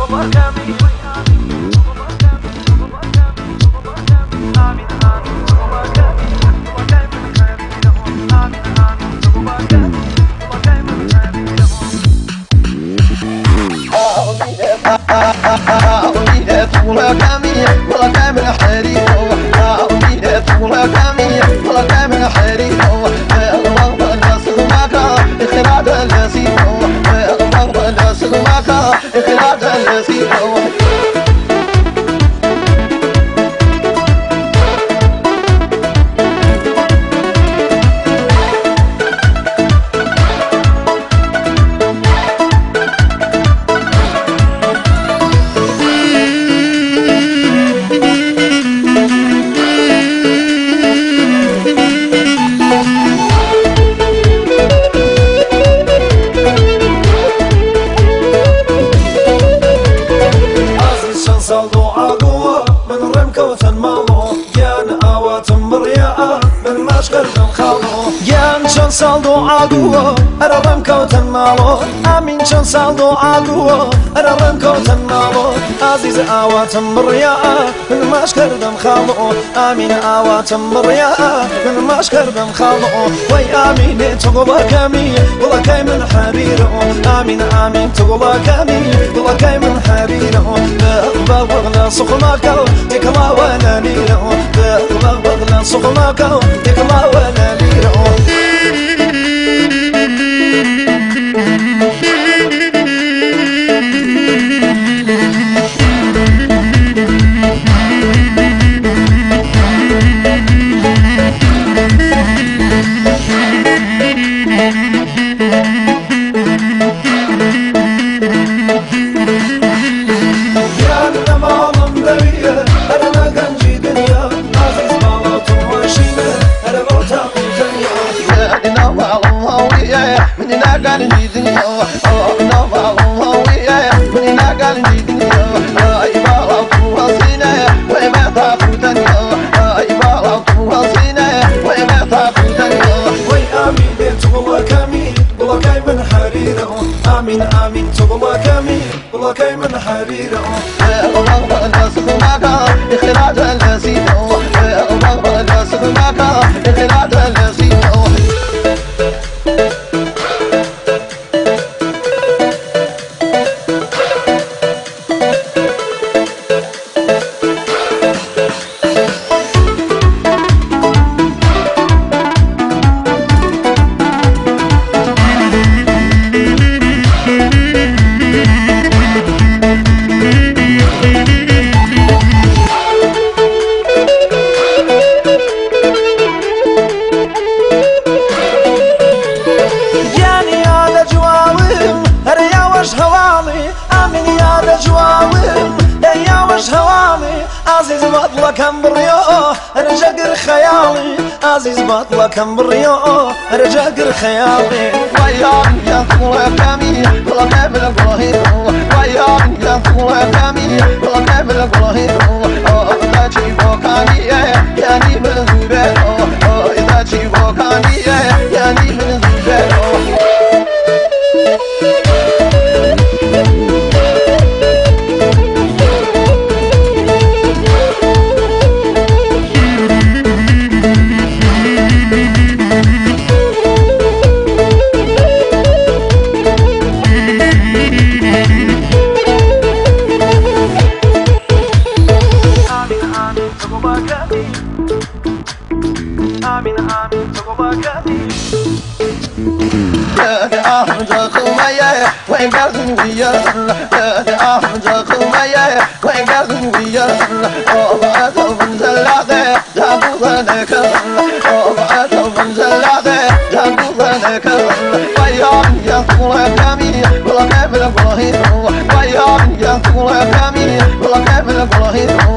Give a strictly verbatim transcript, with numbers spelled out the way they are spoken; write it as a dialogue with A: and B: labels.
A: صالدو عدو أررم كوتن مالو آمين شن صالدو عدو أررم كوتن مالو عزيز آواتم برياء من ماش كردم خالو آمين آواتم برياء من ماش كردم خالو وي آمين تقوى كامي والله كاي من حريرو آمين آمين تقوى كامي والله كاي من حريرو بغلا سخناكو تكلا ولا ليرو بغلا سخناكو تكلا ولا ليرو آمين آمين تقوى كامي والله كاي من حريرو
B: الله الناس معك إخراج النسيم الله الناس معك إخراج النسيم
A: عزيز بطلك بريو رجاقر خيالي عزيز بطلك بريو رجاقر خيالي
B: وياك يا طول كامي والله ما بالقرهي وياك يا طول كامي والله ما بالقرهي إذا تشيبو كاني يعني من زبالو إذا تشيبو كاني يعني من زبالو
A: آمين آمين تقوى كامي
B: يا أحمد خويا وين قاعدين ويا يا أحمد خويا وين قاعدين ويا أبعثوا من زلاده جابوا لك أبعثوا من زلاده جابوا لك وياك يا طول كامي والله ما بالقرهي وياك يا طول كامي والله ما بالقرهي